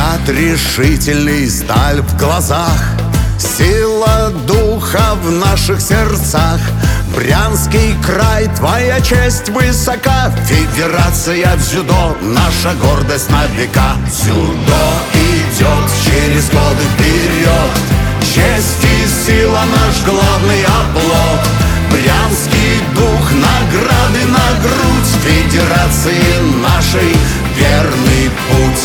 Взгляд решительный, сталь в глазах, сила духа в наших сердцах. Брянский край, твоя честь высока. Федерация дзюдо, наша гордость на века. Дзюдо идет через годы вперед. Честь и сила наш главный оплот. Брянский дух, награды на грудь. Федерации нашей верный путь.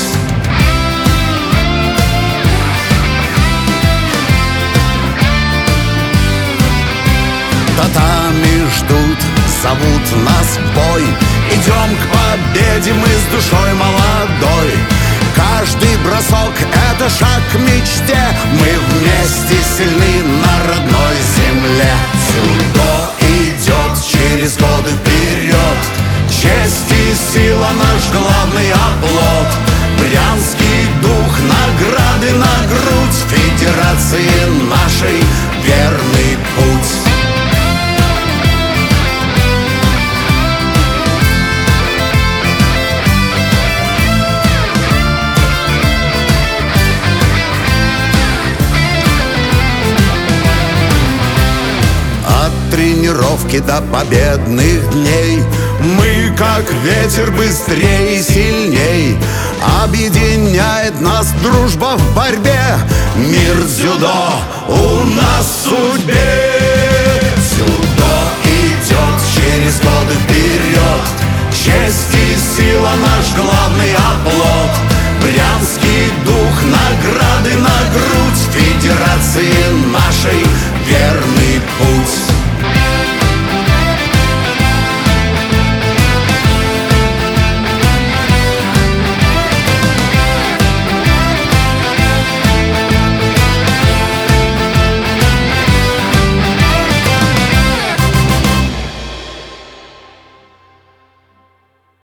Татами ждут, зовут нас в бой. Идем к победе мы с душой молодой. Каждый бросок — это шаг к мечте. Мы вместе сильны на родной земле. Дзюдо идет через годы вперед. Честь и сила наш главный оплот. Брянский дух, награды на грудь. Федерации нашей верный путь. Тренировки до победных дней мы, как ветер, быстрее и сильней. Объединяет нас дружба в борьбе. Мир дзюдо у нас в судьбе. Дзюдо идет через годы вперед. Честь и сила наш главный оплот.